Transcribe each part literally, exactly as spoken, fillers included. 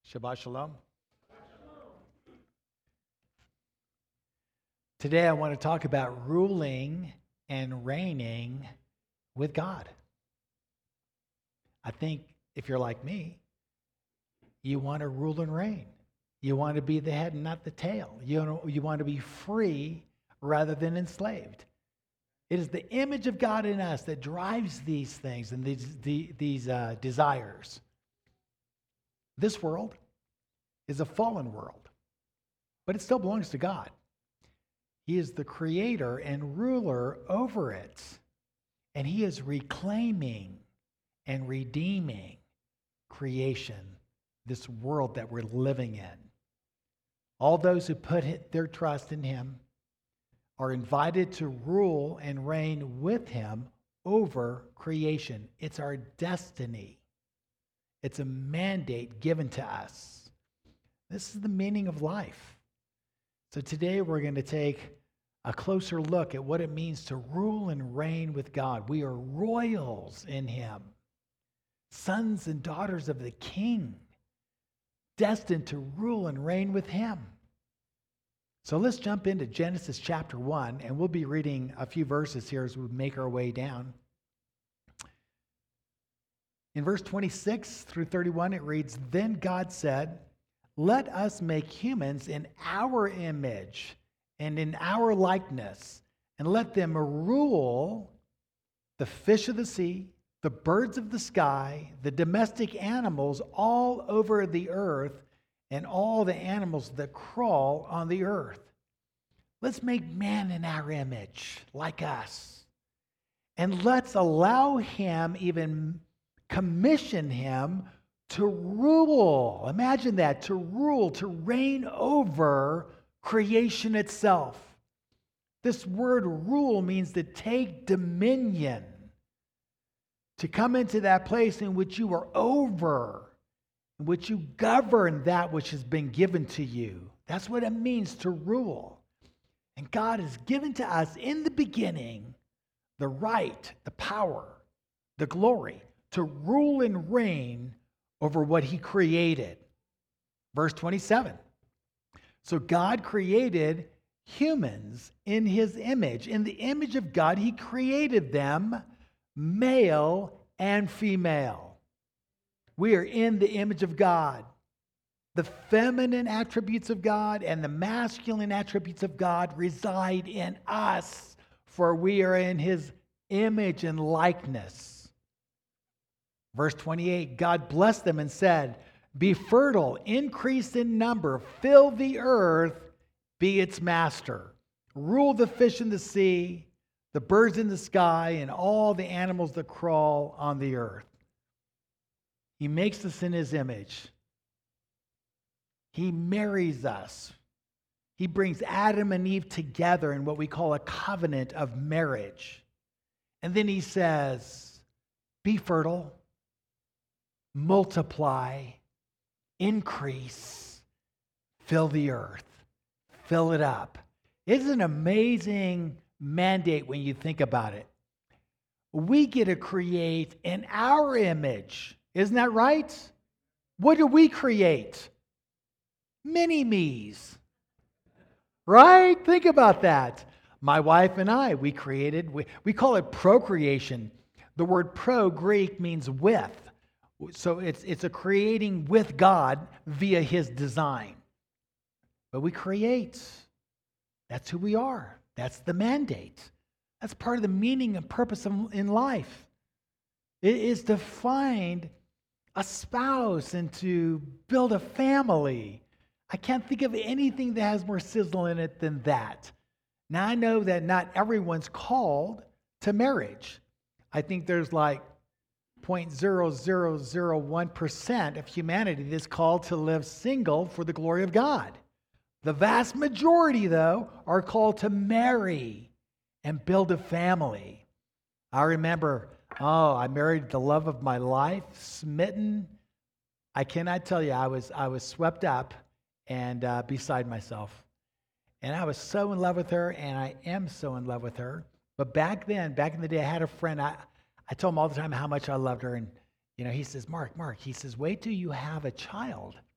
Shabbat Shalom. Today I want to talk about ruling and reigning with God. I think if you're like me, you want to rule and reign. You want to be the head and not the tail. You know, you want to be free rather than enslaved. It is the image of God in us that drives these things and these, the, these uh, desires. This world is a fallen world, but it still belongs to God. He is the creator and ruler over it, and he is reclaiming and redeeming creation, this world that we're living in. All those who put their trust in him are invited to rule and reign with him over creation. It's our destiny. It's a mandate given to us. This is the meaning of life. So today we're going to take a closer look at what it means to rule and reign with God. We are royals in him, sons and daughters of the King, destined to rule and reign with him. So let's jump into Genesis chapter one, and we'll be reading a few verses here as we make our way down. In verse twenty-six through thirty-one, it reads, "Then God said, 'Let us make humans in our image and in our likeness, and let them rule the fish of the sea, the birds of the sky, the domestic animals all over the earth, and all the animals that crawl on the earth. Let's make man in our image, like us. And let's allow him, even commission him to rule.'" Imagine that, to rule, to reign over creation itself. This word rule means to take dominion, to come into that place in which you are over, in which you govern that which has been given to you. That's what it means to rule. And God has given to us in the beginning the right, the power, the glory to rule and reign over what he created. Verse twenty-seven. "So God created humans in his image. In the image of God, he created them, male and female." We are in the image of God. The feminine attributes of God and the masculine attributes of God reside in us, for we are in his image and likeness. Verse twenty-eight, God blessed them and said, "Be fertile, increase in number, fill the earth, be its master. Rule the fish in the sea, the birds in the sky, and all the animals that crawl on the earth." He makes us in his image. He marries us. He brings Adam and Eve together in what we call a covenant of marriage. And then he says, "Be fertile, multiply, increase, fill the earth, fill it up." It's an amazing mandate when you think about it. We get to create in our image. Isn't that right? What do we create? Mini-me's. Right? Think about that. My wife and I, we created, we, we call it procreation. The word pro, Greek, means with. So it's, it's a creating with God via his design. But we create. That's who we are. That's the mandate. That's part of the meaning and purpose of, in life. It is to find a spouse and to build a family. I can't think of anything that has more sizzle in it than that. Now, I know that not everyone's called to marriage. I think there's like zero point zero zero zero one percent of humanity that's called to live single for the glory of God. The vast majority, though, are called to marry and build a family. I remember, oh, I married the love of my life, smitten. I cannot tell you, I was I was swept up and uh, beside myself. And I was so in love with her, and I am so in love with her. But back then, back in the day, I had a friend, I, I told him all the time how much I loved her. And, you know, he says, Mark, Mark, he says, wait till you have a child.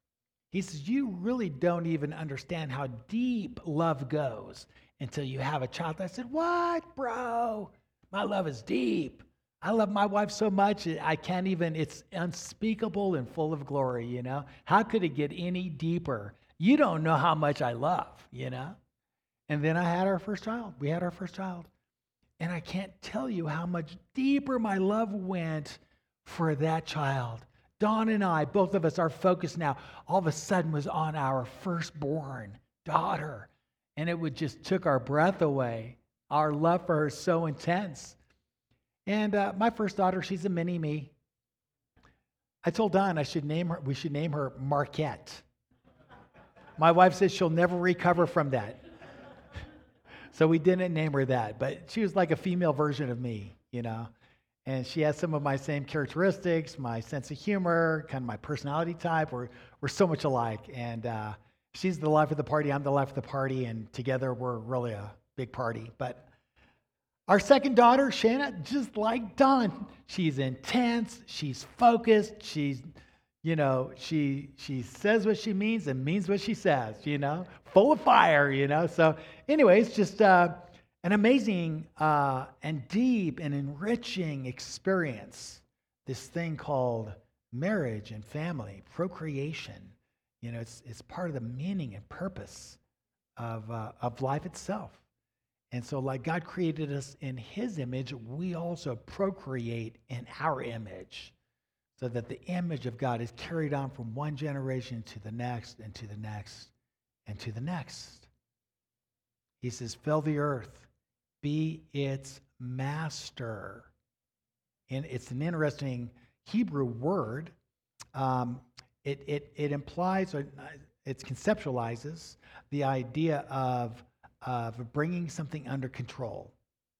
He says, you really don't even understand how deep love goes until you have a child. I said, what, bro? My love is deep. I love my wife so much, I can't even, it's unspeakable and full of glory, you know? How could it get any deeper? You don't know how much I love, you know? And then I had our first child. We had our first child. And I can't tell you how much deeper my love went for that child. Dawn and I, both of us, our focus now all of a sudden was on our firstborn daughter. And it would just took our breath away. Our love for her is so intense. And uh, my first daughter, she's a mini me. I told Dawn I should name her, we should name her Marquette. My wife says she'll never recover from that. So we didn't name her that, but she was like a female version of me, you know. And she has some of my same characteristics, my sense of humor, kind of my personality type. We're, we're so much alike. And uh, she's the life of the party, I'm the life of the party, and together we're really a big party. But our second daughter, Shanna, just like Dawn, she's intense, she's focused, she's, you know, she she says what she means and means what she says, you know, full of fire, you know. So anyways, just uh, an amazing uh, and deep and enriching experience, this thing called marriage and family, procreation. You know, it's it's part of the meaning and purpose of uh, of life itself. And so like God created us in his image, we also procreate in our image, so that the image of God is carried on from one generation to the next and to the next and to the next. He says, fill the earth, be its master. And it's an interesting Hebrew word. Um, it, it, it implies, or it conceptualizes the idea of, of bringing something under control.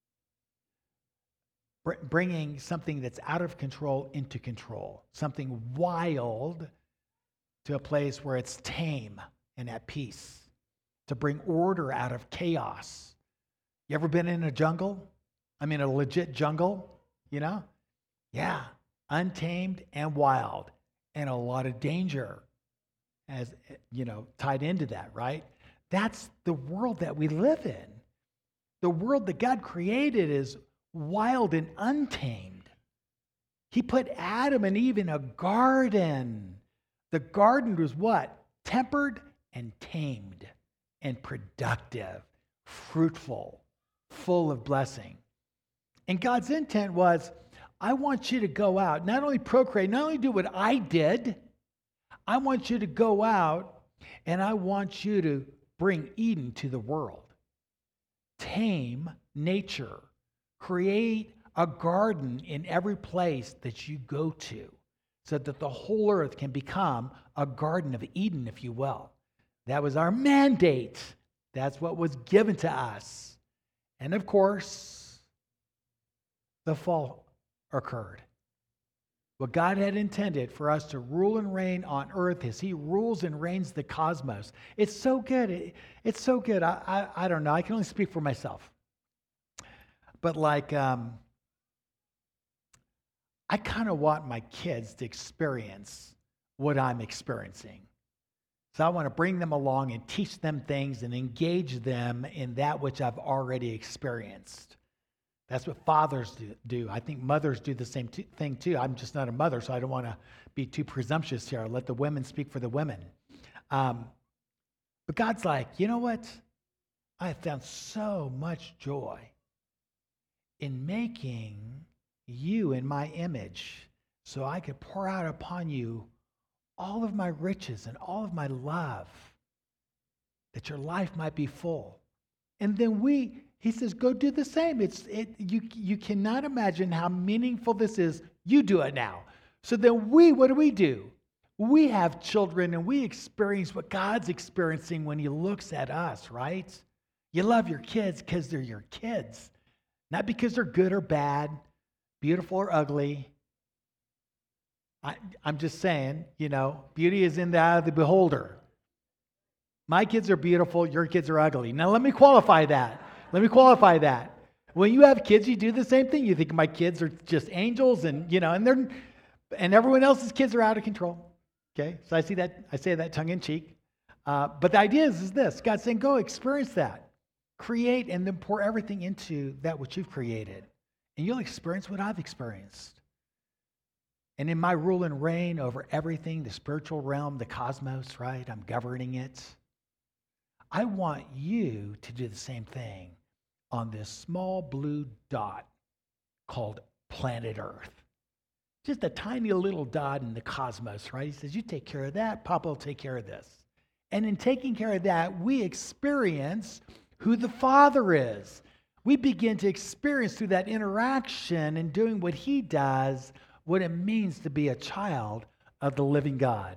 Bringing something that's out of control into control. Something wild to a place where it's tame and at peace. To bring order out of chaos. You ever been in a jungle? I mean, a legit jungle, you know? Yeah, untamed and wild. And a lot of danger, as you know, tied into that, right? That's the world that we live in. The world that God created is wild and untamed. He put Adam and Eve in a garden. The garden was what? Tempered and tamed and productive, fruitful, full of blessing. And God's intent was, I want you to go out, not only procreate, not only do what I did, I want you to go out and I want you to bring Eden to the world. Tame nature. Create a garden in every place that you go to so that the whole earth can become a garden of Eden, if you will. That was our mandate. That's what was given to us. And of course, the fall occurred. What God had intended for us to rule and reign on earth as he rules and reigns the cosmos. It's so good. It, it's so good. I, I, I don't know. I can only speak for myself. But like, um, I kind of want my kids to experience what I'm experiencing. So I want to bring them along and teach them things and engage them in that which I've already experienced. That's what fathers do. do. I think mothers do the same t- thing too. I'm just not a mother, so I don't want to be too presumptuous here. I'll let the women speak for the women. Um, but God's like, you know what? I have found so much joy in making you in my image so I could pour out upon you all of my riches and all of my love, that your life might be full. And then we, he says, go do the same. It's it. You you cannot imagine how meaningful this is. You do it now. So then we, what do we do? We have children and we experience what God's experiencing when he looks at us, right? You love your kids because they're your kids. Not because they're good or bad, beautiful or ugly. I, I'm just saying, you know, beauty is in the eye of the beholder. My kids are beautiful, your kids are ugly. Now let me qualify that. Let me qualify that. When you have kids, you do the same thing. You think my kids are just angels and, you know, and they're, and everyone else's kids are out of control. Okay, so I see that, I say that tongue in cheek. Uh, but the idea is, is this. God's saying, go experience that. Create and then pour everything into that which you've created. And you'll experience what I've experienced. And in my rule and reign over everything, the spiritual realm, the cosmos, right? I'm governing it. I want you to do the same thing on this small blue dot called planet Earth. Just a tiny little dot in the cosmos, right? He says, you take care of that, Papa will take care of this. And in taking care of that, we experience who the Father is. We begin to experience through that interaction and doing what he does, what it means to be a child of the living God.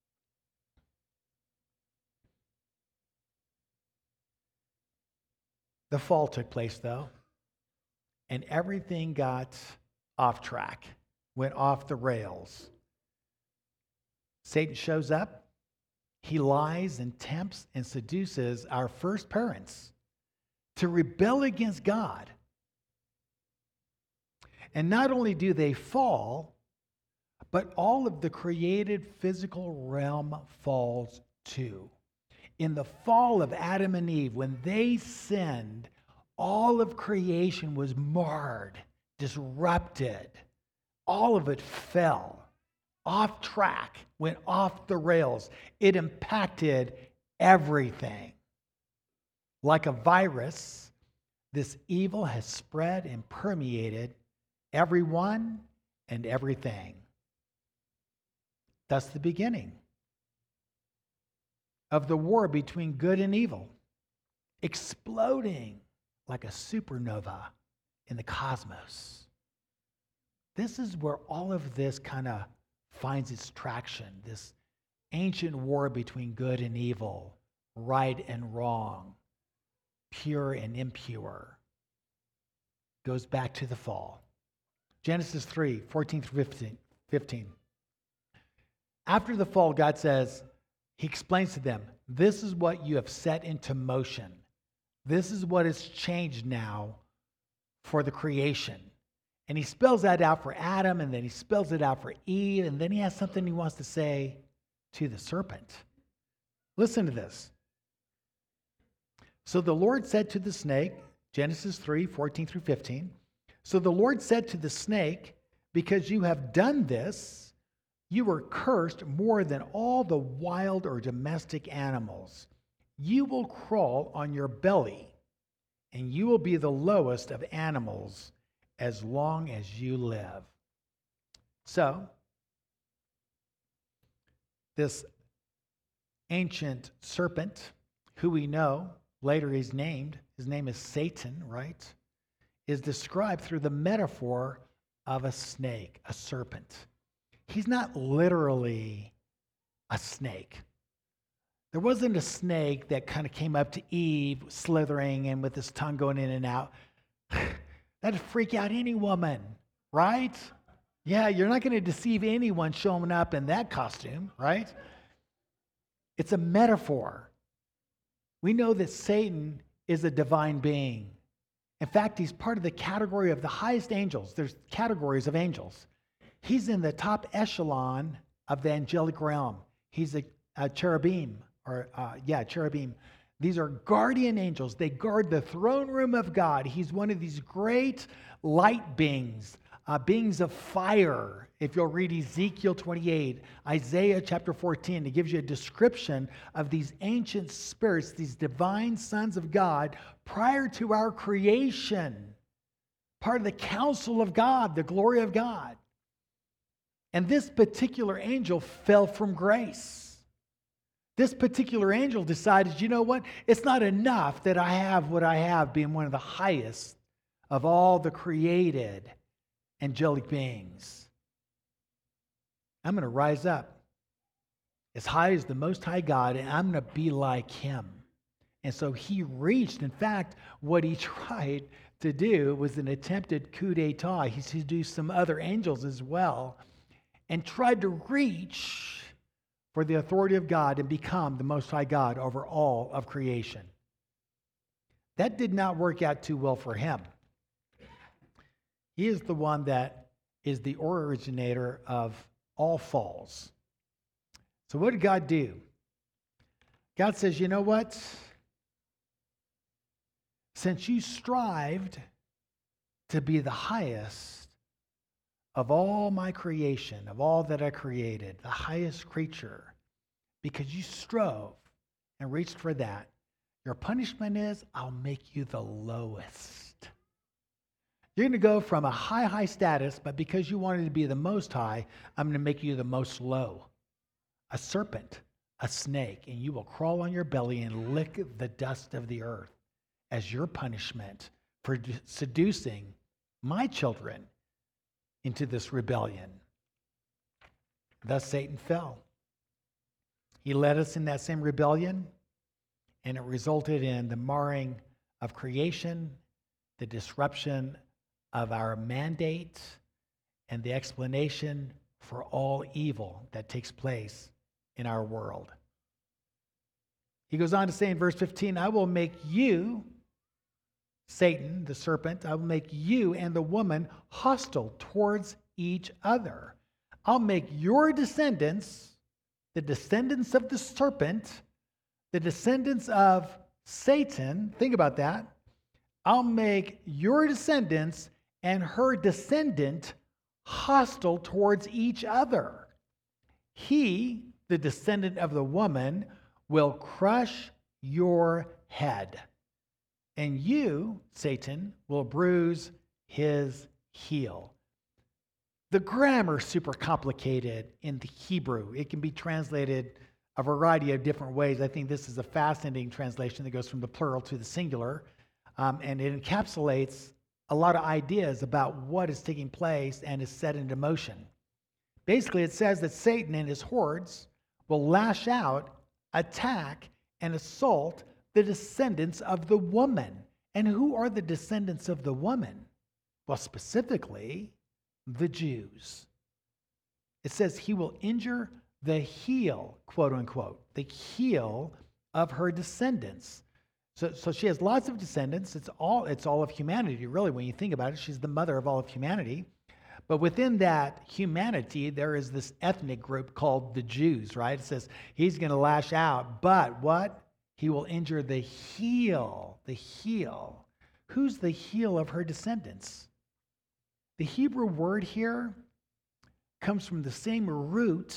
The fall took place, though, and everything got off track, went off the rails. Satan shows up. He lies and tempts and seduces our first parents to rebel against God. And not only do they fall, but all of the created physical realm falls too. In the fall of Adam and Eve, when they sinned, all of creation was marred, disrupted. All of it fell off track, went off the rails. It impacted everything. Like a virus, this evil has spread and permeated everyone and everything. That's the beginning of the war between good and evil, exploding like a supernova in the cosmos. This is where all of this kind of finds its traction, this ancient war between good and evil, right and wrong, pure and impure, goes back to the fall. Genesis three, fourteen through fifteen. After the fall, God says, he explains to them, this is what you have set into motion. This is what has changed now for the creation. And he spells that out for Adam, and then he spells it out for Eve, and then he has something he wants to say to the serpent. Listen to this. So the Lord said to the snake, Genesis three, fourteen through fifteen, so the Lord said to the snake, because you have done this, you are cursed more than all the wild or domestic animals. You will crawl on your belly, and you will be the lowest of animals as long as you live. So, this ancient serpent, who we know, later he's named, his name is Satan, right, is described through the metaphor of a snake, a serpent. He's not literally a snake. There wasn't a snake that kind of came up to Eve, slithering and with his tongue going in and out. That'd freak out any woman, right? Yeah, you're not going to deceive anyone showing up in that costume, right? It's a metaphor. We know that Satan is a divine being. In fact, he's part of the category of the highest angels. There's categories of angels. He's in the top echelon of the angelic realm. He's a, a cherubim, or uh, yeah, cherubim. These are guardian angels. They guard the throne room of God. He's one of these great light beings, uh, beings of fire. If you'll read Ezekiel twenty-eight, Isaiah chapter fourteen, it gives you a description of these ancient spirits, these divine sons of God, prior to our creation. Part of the counsel of God, the glory of God. And this particular angel fell from grace. This particular angel decided, you know what? It's not enough that I have what I have, being one of the highest of all the created angelic beings. I'm going to rise up as high as the Most High God, and I'm going to be like him. And so he reached, in fact, what he tried to do was an attempted coup d'etat. He seduced some other angels as well and tried to reach for the authority of God and become the Most High God over all of creation. That did not work out too well for him. He is the one that is the originator of all falls. So what did God do? God says, you know what? Since you strived to be the highest of all my creation, of all that I created, the highest creature, because you strove and reached for that, your punishment is I'll make you the lowest. You're going to go from a high, high status, but because you wanted to be the most high, I'm going to make you the most low. A serpent, a snake, and you will crawl on your belly and lick the dust of the earth as your punishment for seducing my children into this rebellion. Thus Satan fell. He led us in that same rebellion, and it resulted in the marring of creation, the disruption of our mandate, and the explanation for all evil that takes place in our world. He goes on to say in verse fifteen, I will make you, Satan, the serpent, I will make you and the woman hostile towards each other. I'll make your descendants, the descendants of the serpent, the descendants of Satan, think about that. I'll make your descendants and her descendant hostile towards each other. He, the descendant of the woman, will crush your head, and you, Satan, will bruise his heel. The grammar's super complicated in the Hebrew. It can be translated a variety of different ways. I think this is a fascinating translation that goes from the plural to the singular, um, and it encapsulates a lot of ideas about what is taking place and is set into motion. Basically, it says that Satan and his hordes will lash out, attack, and assault the descendants of the woman. And who are the descendants of the woman? Well, specifically, the Jews. It says he will injure the heel, quote unquote, the heel of her descendants. So, so she has lots of descendants. It's all, it's all of humanity, really, when you think about it. She's the mother of all of humanity. But within that humanity, there is this ethnic group called the Jews, right? It says he's going to lash out, but what? He will injure the heel, the heel. Who's the heel of her descendants? The Hebrew word here comes from the same root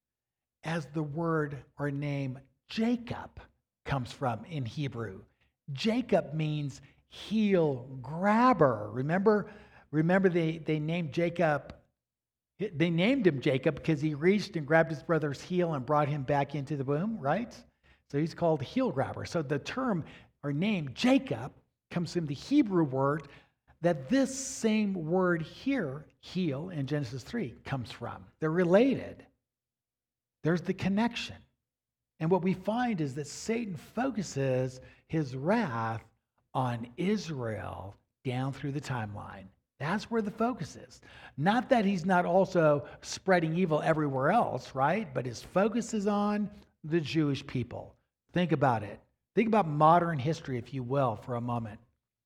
as the word or name Jacob comes from in Hebrew. Jacob means heel grabber. Remember, remember they, they named Jacob, they named him Jacob because he reached and grabbed his brother's heel and brought him back into the womb, right? So he's called heel grabber. So the term or name Jacob comes from the Hebrew word that this same word here, heel, in Genesis three, comes from. They're related. There's the connection. And what we find is that Satan focuses his wrath on Israel down through the timeline. That's where the focus is. Not that he's not also spreading evil everywhere else, right? But his focus is on the Jewish people. Think about it. Think about modern history, if you will, for a moment.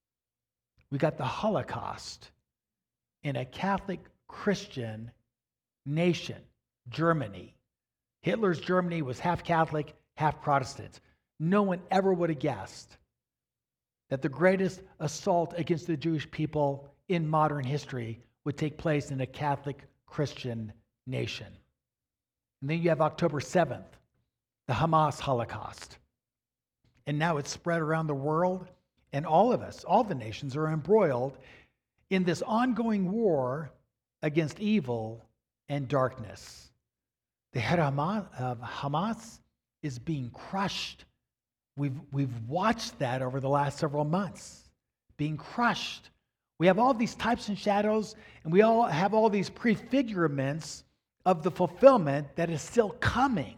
We got the Holocaust in a Catholic Christian nation, Germany. Hitler's Germany was half Catholic, half Protestant. No one ever would have guessed that the greatest assault against the Jewish people in modern history would take place in a Catholic Christian nation. And then you have October seventh, the Hamas Holocaust. And now it's spread around the world, and all of us, all the nations, are embroiled in this ongoing war against evil and darkness. The head of Hamas is being crushed. We've, we've watched that over the last several months, being crushed. We have all these types and shadows, and we all have all these prefigurements of the fulfillment that is still coming.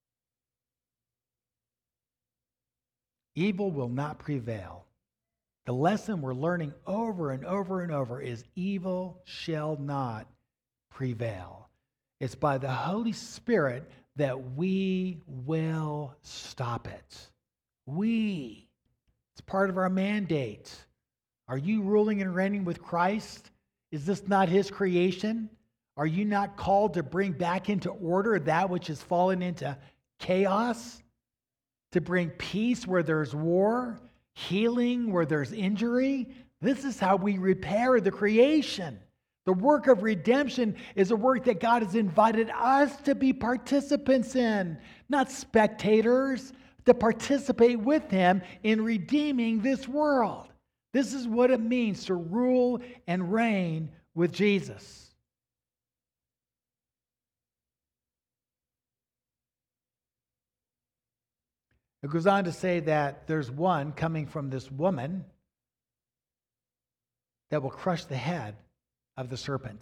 Evil will not prevail. The lesson we're learning over and over and over is evil shall not prevail. It's by the Holy Spirit that we will stop it. We. It's part of our mandate. Are you ruling and reigning with Christ? Is this not his creation? Are you not called to bring back into order that which has fallen into chaos? To bring peace where there's war, healing where there's injury? This is how we repair the creation. The work of redemption is a work that God has invited us to be participants in, not spectators, to participate with Him in redeeming this world. This is what it means to rule and reign with Jesus. It goes on to say that there's one coming from this woman that will crush the head of the serpent.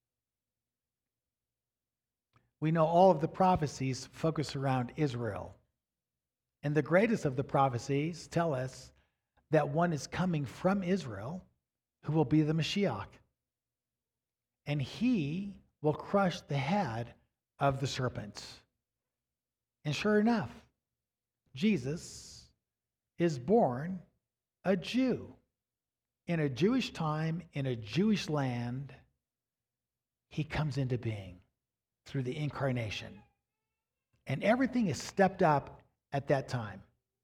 We know all of the prophecies focus around Israel. And the greatest of the prophecies tell us that one is coming from Israel who will be the Mashiach. And he will crush the head of the serpent. And sure enough, Jesus is born a Jew. In a Jewish time, in a Jewish land, he comes into being through the incarnation. And everything is stepped up at that time.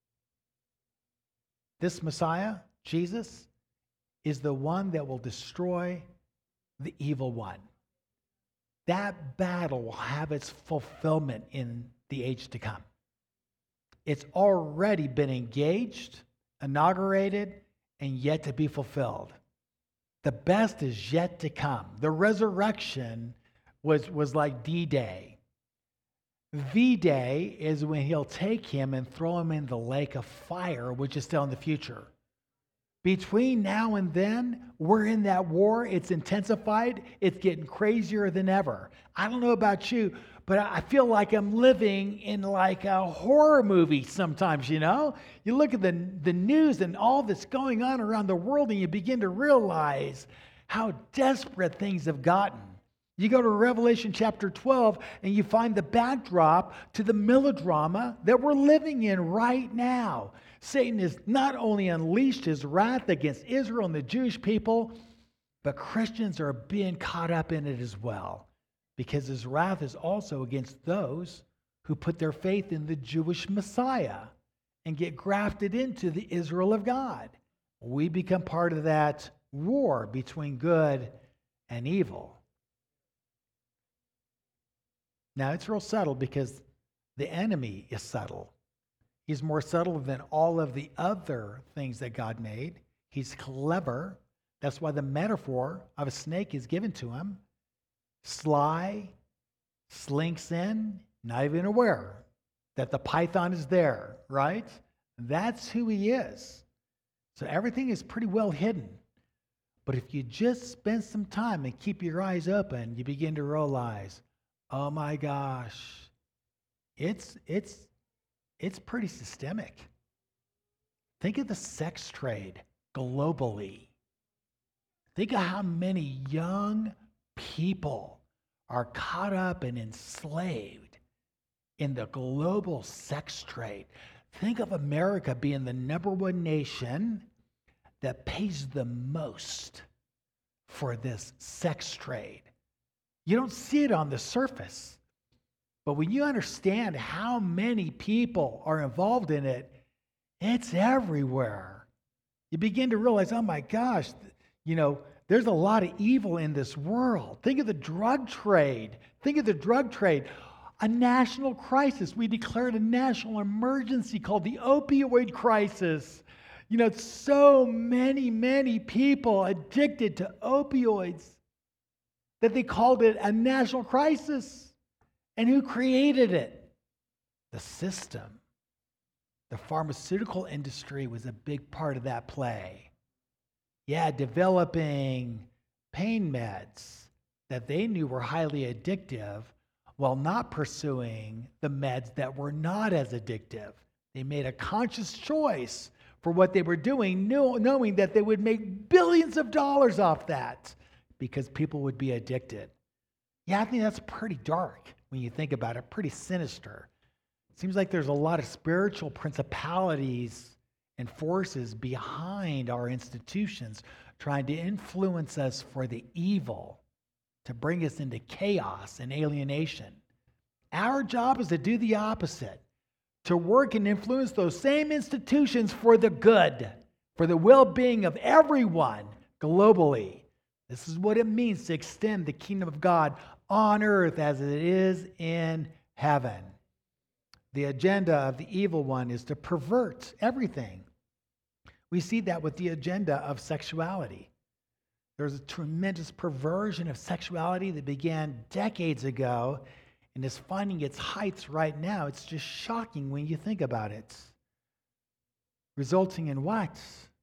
This Messiah, Jesus, is the one that will destroy the evil one. That battle will have its fulfillment in the age to come. It's already been engaged, inaugurated, and yet to be fulfilled. The best is yet to come. The resurrection was, was like D-Day. V-Day is when he'll take him and throw him in the lake of fire, which is still in the future. Between now and then, we're in that war. It's intensified. It's getting crazier than ever. I don't know about you, but I feel like I'm living in like a horror movie sometimes, you know? You look at the, the news and all that's going on around the world and you begin to realize how desperate things have gotten. You go to Revelation chapter twelve and you find the backdrop to the melodrama that we're living in right now. Satan has not only unleashed his wrath against Israel and the Jewish people, but Christians are being caught up in it as well, because his wrath is also against those who put their faith in the Jewish Messiah and get grafted into the Israel of God. We become part of that war between good and evil. Now, it's real subtle because the enemy is subtle. He's more subtle than all of the other things that God made. He's clever. That's why the metaphor of a snake is given to him. Sly, slinks in, not even aware that the python is there, right? That's who he is. So everything is pretty well hidden. But if you just spend some time and keep your eyes open, you begin to realize, oh my gosh, it's it's it's pretty systemic. Think of the sex trade globally. Think of how many young people are caught up and enslaved in the global sex trade. Think of America being the number one nation that pays the most for this sex trade. You don't see it on the surface, but when you understand how many people are involved in it, it's everywhere. You begin to realize, oh my gosh, you know, there's a lot of evil in this world. Think of the drug trade. Think of the drug trade. A national crisis. We declared a national emergency called the opioid crisis. You know, so many, many people addicted to opioids that they called it a national crisis. And who created it? The system. The pharmaceutical industry was a big part of that play. Yeah, developing pain meds that they knew were highly addictive while not pursuing the meds that were not as addictive. They made a conscious choice for what they were doing, knowing that they would make billions of dollars off that because people would be addicted. Yeah, I think that's pretty dark when you think about it, pretty sinister. It seems like there's a lot of spiritual principalities and forces behind our institutions trying to influence us for the evil to bring us into chaos and alienation. Our job is to do the opposite, to work and influence those same institutions for the good, for the well-being of everyone globally. This is what it means to extend the kingdom of God on earth as it is in heaven. The agenda of the evil one is to pervert everything. We see that with the agenda of sexuality. There's a tremendous perversion of sexuality that began decades ago and is finding its heights right now. It's just shocking when you think about it. Resulting in what?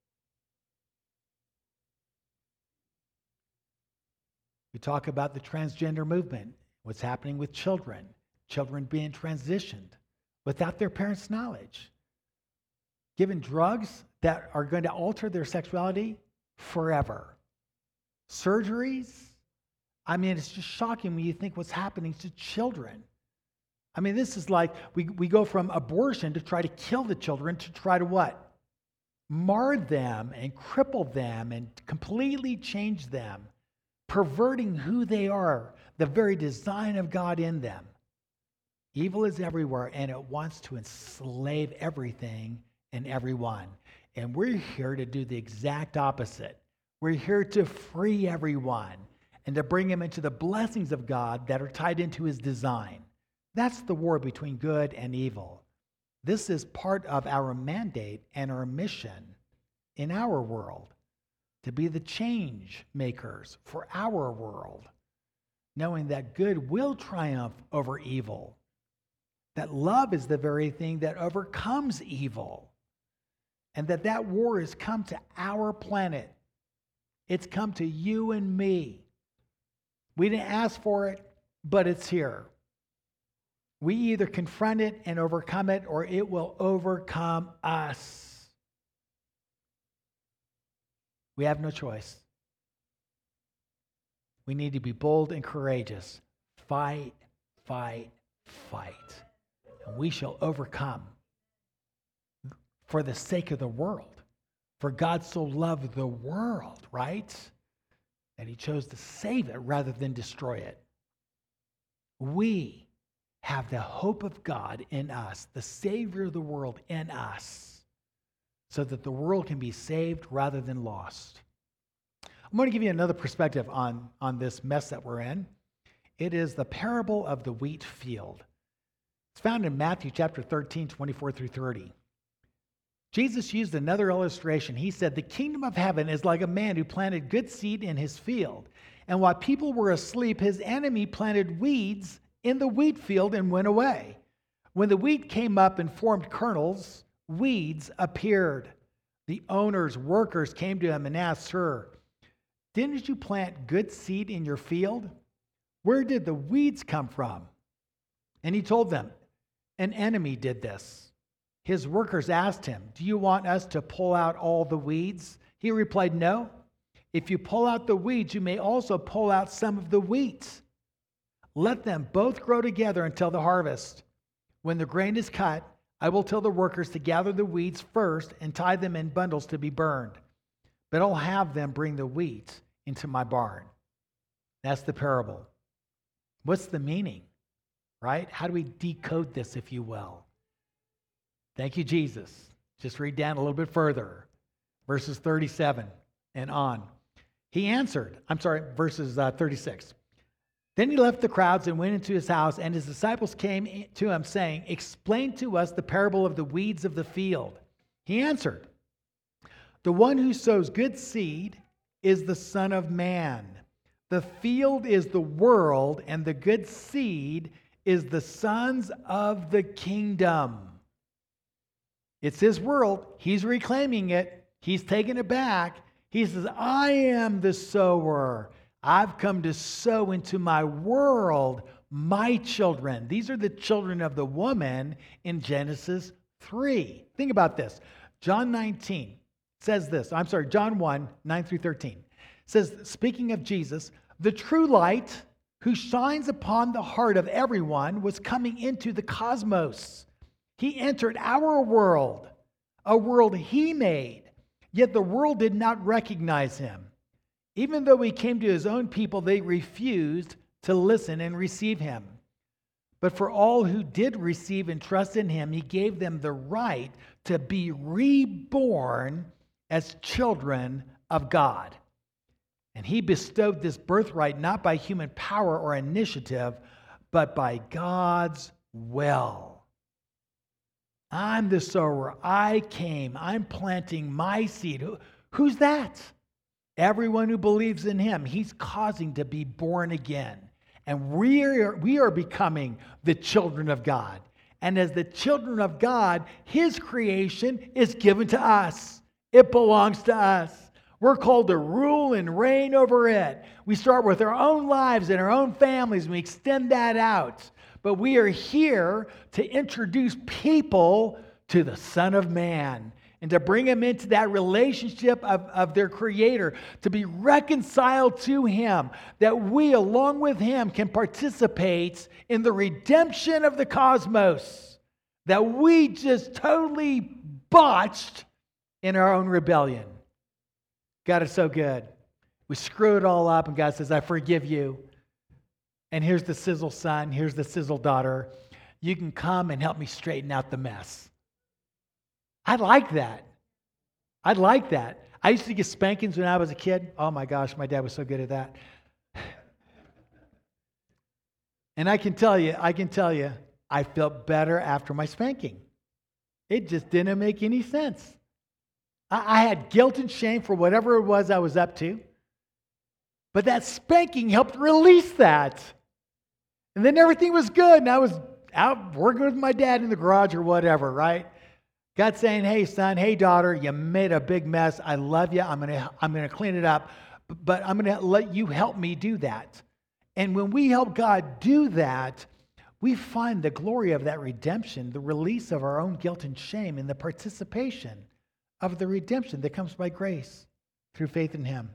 We talk about the transgender movement, what's happening with children, children being transitioned without their parents' knowledge, given drugs that are going to alter their sexuality forever. Surgeries, I mean, it's just shocking when you think what's happening to children. I mean, this is like we, we go from abortion to try to kill the children to try to what? Mar them and cripple them and completely change them, perverting who they are, the very design of God in them. Evil is everywhere, and it wants to enslave everything and everyone. And we're here to do the exact opposite. We're here to free everyone and to bring them into the blessings of God that are tied into his design. That's the war between good and evil. This is part of our mandate and our mission in our world, to be the change makers for our world, knowing that good will triumph over evil, that love is the very thing that overcomes evil, and that that war has come to our planet. It's come to you and me. We didn't ask for it, but it's here. We either confront it and overcome it, or it will overcome us. We have no choice. We need to be bold and courageous. Fight, fight, fight. And we shall overcome for the sake of the world. For God so loved the world, right? And he chose to save it rather than destroy it. We have the hope of God in us, the Savior of the world in us, so that the world can be saved rather than lost. I'm going to give you another perspective on, on this mess that we're in. It is the parable of the wheat field. It's found in Matthew chapter thirteen, twenty-four through thirty. Jesus used another illustration. He said, the kingdom of heaven is like a man who planted good seed in his field. And while people were asleep, his enemy planted weeds in the wheat field and went away. When the wheat came up and formed kernels, weeds appeared. The owner's workers came to him and asked, Sir, didn't you plant good seed in your field? Where did the weeds come from? And he told them, an enemy did this. His workers asked him, do you want us to pull out all the weeds? He replied, no. If you pull out the weeds, you may also pull out some of the wheat. Let them both grow together until the harvest. When the grain is cut, I will tell the workers to gather the weeds first and tie them in bundles to be burned. But I'll have them bring the wheat into my barn. That's the parable. What's the meaning, right? How do we decode this, if you will? Thank you, Jesus. Just read down a little bit further. Verses thirty-seven and on. He answered, I'm sorry, verses uh, thirty-six. Then he left the crowds and went into his house, and his disciples came to him, saying, explain to us the parable of the weeds of the field. He answered, the one who sows good seed is the Son of Man. The field is the world, and the good seed is the sons of the kingdom. It's his world. He's reclaiming it. He's taking it back. He says, I am the sower. I've come to sow into my world my children. These are the children of the woman in Genesis three. Think about this. John nineteen says this. I'm sorry, John one, nine through thirteen. Says, speaking of Jesus, the true light who shines upon the heart of everyone was coming into the cosmos. He entered our world, a world he made, yet the world did not recognize him. Even though he came to his own people, they refused to listen and receive him. But for all who did receive and trust in him, he gave them the right to be reborn as children of God. And he bestowed this birthright not by human power or initiative, but by God's will. I'm the sower. I came. I'm planting my seed. Who, who's that? Everyone who believes in him. He's causing to be born again. And we are, we are becoming the children of God. And as the children of God, his creation is given to us. It belongs to us. We're called to rule and reign over it. We start with our own lives and our own families, and we extend that out. But we are here to introduce people to the Son of Man and to bring them into that relationship of, of their Creator, to be reconciled to him, that we, along with him, can participate in the redemption of the cosmos that we just totally botched in our own rebellion. God is so good. We screw it all up, and God says, I forgive you. And here's the sizzle son, here's the sizzle daughter. You can come and help me straighten out the mess. I like that. I like that. I used to get spankings when I was a kid. Oh my gosh, my dad was so good at that. And I can tell you, I can tell you, I felt better after my spanking. It just didn't make any sense. I, I had guilt and shame for whatever it was I was up to. But that spanking helped release that. And then everything was good, and I was out working with my dad in the garage or whatever, right? God saying, hey, son, hey, daughter, you made a big mess. I love you. I'm going to I'm going to clean it up, but I'm going to let you help me do that. And when we help God do that, we find the glory of that redemption, the release of our own guilt and shame, and the participation of the redemption that comes by grace through faith in him.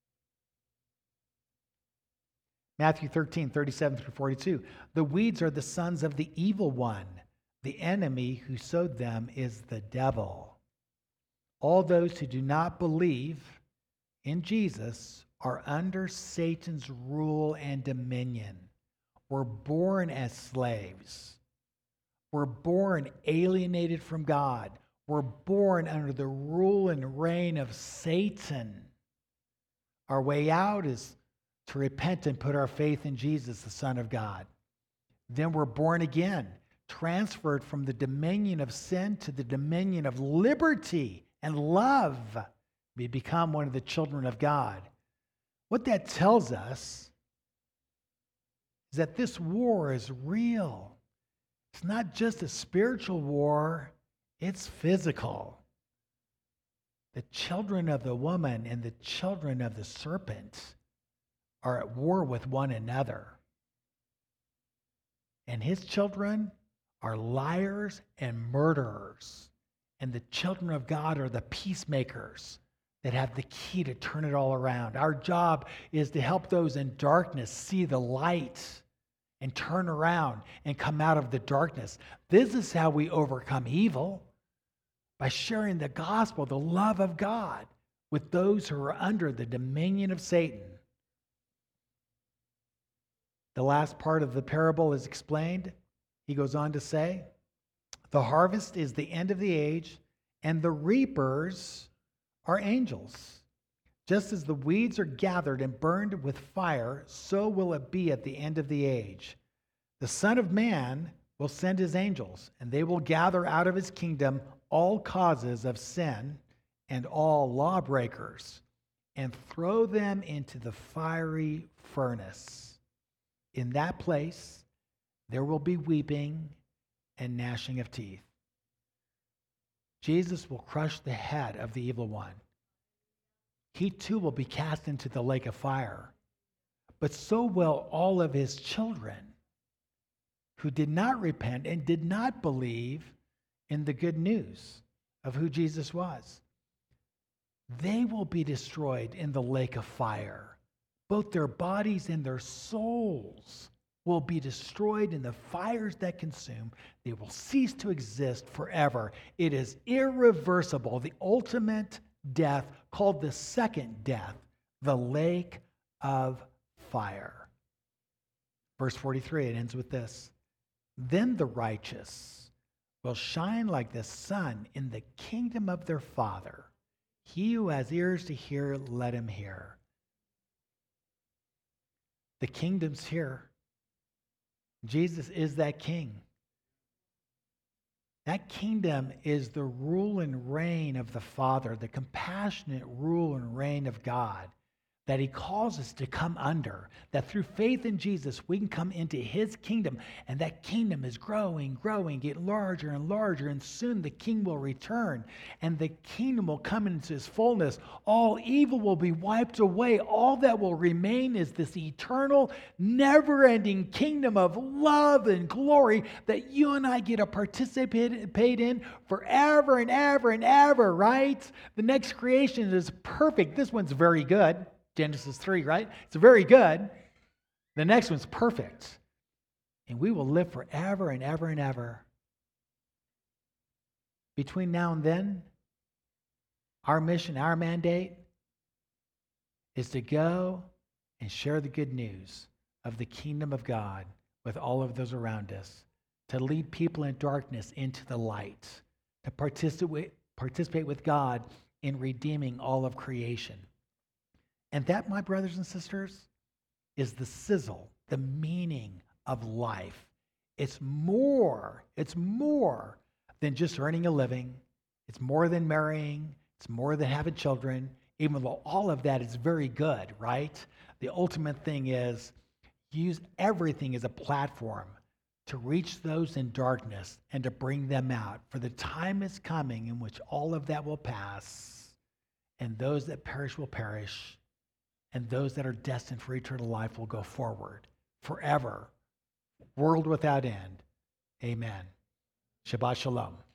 Matthew thirteen, thirty-seven through forty-two. The weeds are the sons of the evil one. The enemy who sowed them is the devil. All those who do not believe in Jesus are under Satan's rule and dominion. We're born as slaves. We're born alienated from God. We're born under the rule and reign of Satan. Our way out is to repent and put our faith in Jesus, the Son of God. Then we're born again, transferred from the dominion of sin to the dominion of liberty and love. We become one of the children of God. What that tells us is that this war is real. It's not just a spiritual war, it's physical. The children of the woman and the children of the serpent are at war with one another. And his children are liars and murderers. And the children of God are the peacemakers that have the key to turn it all around. Our job is to help those in darkness see the light and turn around and come out of the darkness. This is how we overcome evil, by sharing the gospel, the love of God, with those who are under the dominion of Satan. The last part of the parable is explained. He goes on to say, the harvest is the end of the age, and the reapers are angels. Just as the weeds are gathered and burned with fire, so will it be at the end of the age. The Son of Man will send his angels, and they will gather out of his kingdom all causes of sin and all lawbreakers, and throw them into the fiery furnace. In that place, there will be weeping and gnashing of teeth. Jesus will crush the head of the evil one. He too will be cast into the lake of fire. But so will all of his children who did not repent and did not believe in the good news of who Jesus was. They will be destroyed in the lake of fire. Both their bodies and their souls will be destroyed in the fires that consume. They will cease to exist forever. It is irreversible, the ultimate death, called the second death, the lake of fire. Verse forty-three, it ends with this. Then the righteous will shine like the sun in the kingdom of their Father. He who has ears to hear, let him hear. The kingdom's here. Jesus is that king. That kingdom is the rule and reign of the Father, the compassionate rule and reign of God that he calls us to come under, that through faith in Jesus, we can come into his kingdom, and that kingdom is growing, growing, get larger and larger, and soon the king will return, and the kingdom will come into his fullness. All evil will be wiped away. All that will remain is this eternal, never-ending kingdom of love and glory that you and I get to participate in forever and ever and ever, right? The next creation is perfect. This one's very good. Genesis three, right? It's very good. The next one's perfect. And we will live forever and ever and ever. Between now and then, our mission, our mandate is to go and share the good news of the kingdom of God with all of those around us, to lead people in darkness into the light, to participate, participate with God in redeeming all of creation. And that, my brothers and sisters, is the sizzle, the meaning of life. It's more, it's more than just earning a living. It's more than marrying. It's more than having children, even though all of that is very good, right? The ultimate thing is use everything as a platform to reach those in darkness and to bring them out. For the time is coming in which all of that will pass, and those that perish will perish, and those that are destined for eternal life will go forward forever, world without end. Amen. Shabbat shalom.